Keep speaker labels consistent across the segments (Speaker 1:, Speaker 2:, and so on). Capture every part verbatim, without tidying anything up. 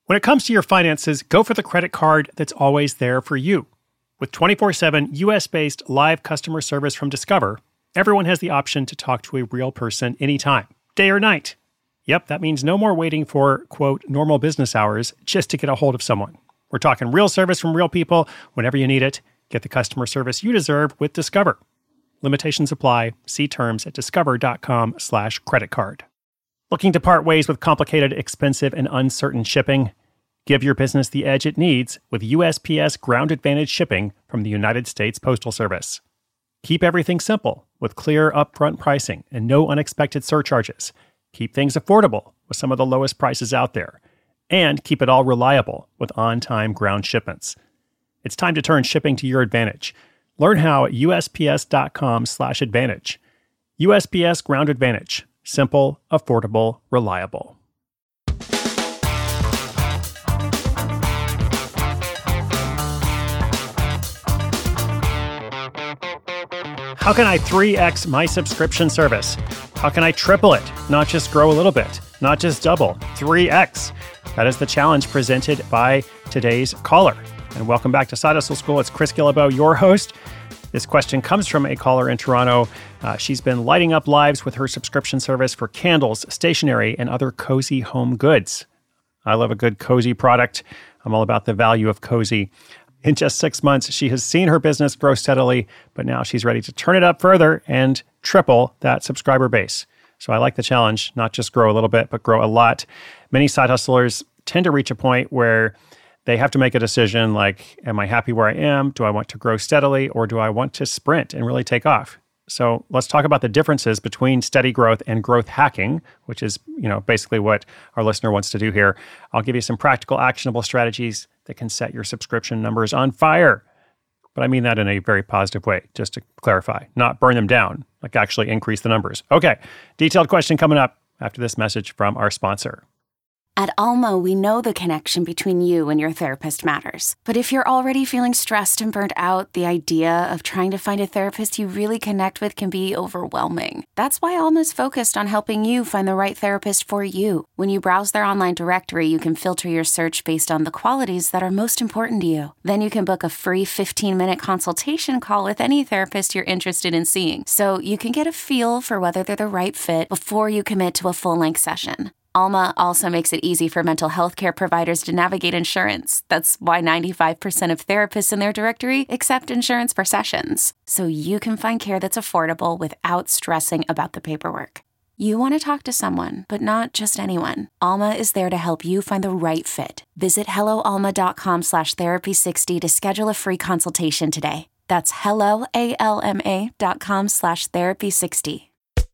Speaker 1: When it comes to your finances, go for the credit card that's always there for you. With twenty-four seven U S-based live customer service from Discover, everyone has the option to talk to a real person anytime, day or night. Yep, that means no more waiting for, quote, normal business hours just to get a hold of someone. We're talking real service from real people whenever you need it. Get the customer service you deserve with Discover. Limitations apply. See terms at discover.com slash credit card. Looking to part ways with complicated, expensive, and uncertain shipping? Give your business the edge it needs with U S P S Ground Advantage shipping from the United States Postal Service. Keep everything simple with clear upfront pricing and no unexpected surcharges. Keep things affordable with some of the lowest prices out there. And keep it all reliable with on-time ground shipments. It's time to turn shipping to your advantage. Learn how at USPS.com slash advantage. U S P S Ground Advantage. Simple, affordable, reliable. How can I three X my subscription service? How can I triple it? Not just grow a little bit, not just double, three X. That is the challenge presented by today's caller. And welcome back to Side Hustle School. It's Chris Guillebeau, your host. This question comes from a caller in Toronto. Uh, she's been lighting up lives with her subscription service for candles, stationery, and other cozy home goods. I love a good cozy product. I'm all about the value of cozy. In just six months, she has seen her business grow steadily, but now she's ready to turn it up further and triple that subscriber base. So I like the challenge, not just grow a little bit, but grow a lot. Many side hustlers tend to reach a point where they have to make a decision like, am I happy where I am? Do I want to grow steadily, or do I want to sprint and really take off? So let's talk about the differences between steady growth and growth hacking, which is, you know, basically what our listener wants to do here. I'll give you some practical, actionable strategies that can set your subscription numbers on fire. But I mean that in a very positive way, just to clarify, not burn them down, like actually increase the numbers. Okay, detailed question coming up after this message from our sponsor.
Speaker 2: At Alma, we know the connection between you and your therapist matters. But if you're already feeling stressed and burnt out, the idea of trying to find a therapist you really connect with can be overwhelming. That's why Alma's focused on helping you find the right therapist for you. When you browse their online directory, you can filter your search based on the qualities that are most important to you. Then you can book a free fifteen-minute consultation call with any therapist you're interested in seeing, so you can get a feel for whether they're the right fit before you commit to a full-length session. Alma also makes it easy for mental health care providers to navigate insurance. That's why ninety-five percent of therapists in their directory accept insurance for sessions. So you can find care that's affordable without stressing about the paperwork. You want to talk to someone, but not just anyone. Alma is there to help you find the right fit. Visit helloalma.com slash therapy sixty to schedule a free consultation today. That's helloalma dot com slash therapy sixty.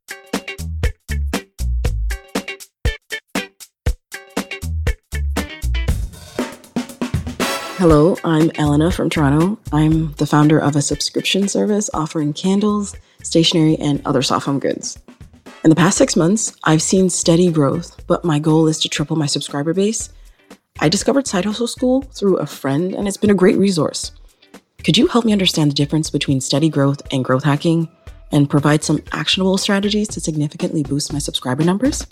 Speaker 3: Hello, I'm Elena from Toronto. I'm the founder of a subscription service offering candles, stationery, and other soft home goods. In the past six months, I've seen steady growth, but my goal is to triple my subscriber base. I discovered Side Hustle School through a friend, and it's been a great resource. Could you help me understand the difference between steady growth and growth hacking, and provide some actionable strategies to significantly boost my subscriber numbers?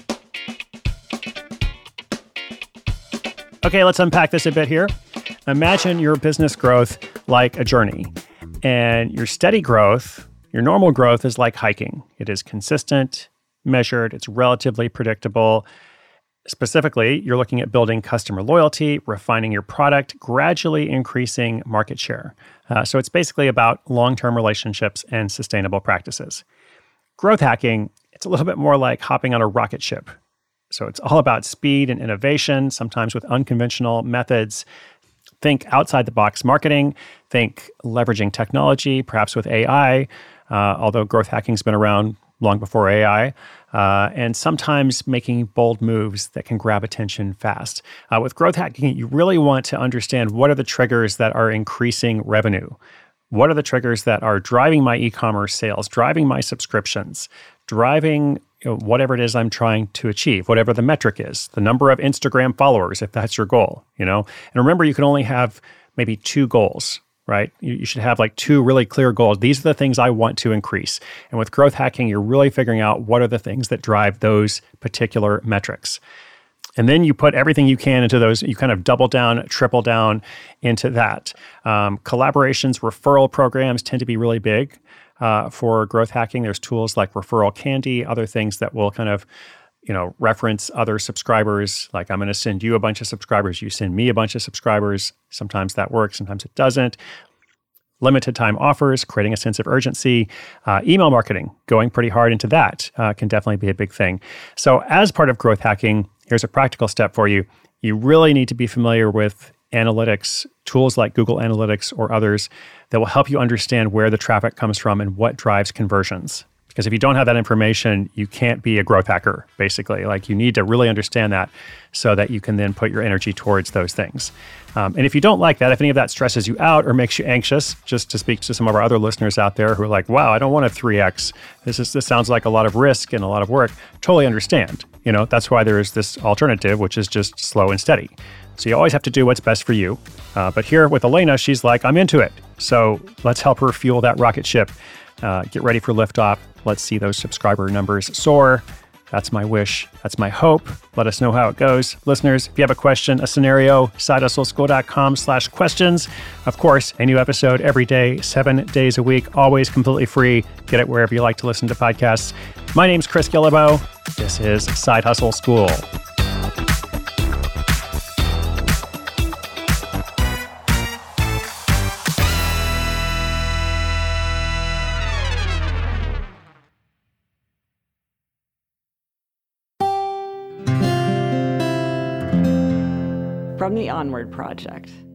Speaker 1: Okay, let's unpack this a bit here. Imagine your business growth like a journey, and your steady growth, your normal growth, is like hiking. It is consistent, measured, it's relatively predictable. Specifically, you're looking at building customer loyalty, refining your product, gradually increasing market share. Uh, so it's basically about long-term relationships and sustainable practices. Growth hacking, it's a little bit more like hopping on a rocket ship. So it's all about speed and innovation, sometimes with unconventional methods. Think outside-the-box marketing, think leveraging technology, perhaps with A I, uh, although growth hacking's been around long before A I, uh, and sometimes making bold moves that can grab attention fast. Uh, with growth hacking, you really want to understand what are the triggers that are increasing revenue. What are the triggers that are driving my e-commerce sales, driving my subscriptions, driving you know, whatever it is I'm trying to achieve, whatever the metric is, the number of Instagram followers, if that's your goal, you know? And remember, you can only have maybe two goals, right? You, you should have like two really clear goals. These are the things I want to increase. And with growth hacking, you're really figuring out what are the things that drive those particular metrics. And then you put everything you can into those, you kind of double down, triple down into that. Um, collaborations, referral programs tend to be really big uh, for growth hacking. There's tools like Referral Candy, other things that will kind of, you know, reference other subscribers. Like, I'm going to send you a bunch of subscribers, you send me a bunch of subscribers. Sometimes that works, sometimes it doesn't. Limited time offers, creating a sense of urgency. Uh, email marketing, going pretty hard into that uh, can definitely be a big thing. So as part of growth hacking, here's a practical step for you. You really need to be familiar with analytics, tools like Google Analytics or others that will help you understand where the traffic comes from and what drives conversions. Because if you don't have that information, you can't be a growth hacker, basically. Like, you need to really understand that so that you can then put your energy towards those things. Um, and if you don't like that, if any of that stresses you out or makes you anxious, just to speak to some of our other listeners out there who are like, wow, I don't want a three X. This is this sounds like a lot of risk and a lot of work. Totally understand. You know, that's why there is this alternative, which is just slow and steady. So you always have to do what's best for you. Uh, but here with Elena, she's like, I'm into it. So let's help her fuel that rocket ship. Uh, get ready for liftoff. Let's see those subscriber numbers soar. That's my wish. That's my hope. Let us know how it goes. Listeners, if you have a question, a scenario, sidehustleschool.com slash questions. Of course, a new episode every day, seven days a week, always completely free. Get it wherever you like to listen to podcasts. My name's Chris Guillebeau. This is Side Hustle School.
Speaker 4: From the Onward Project.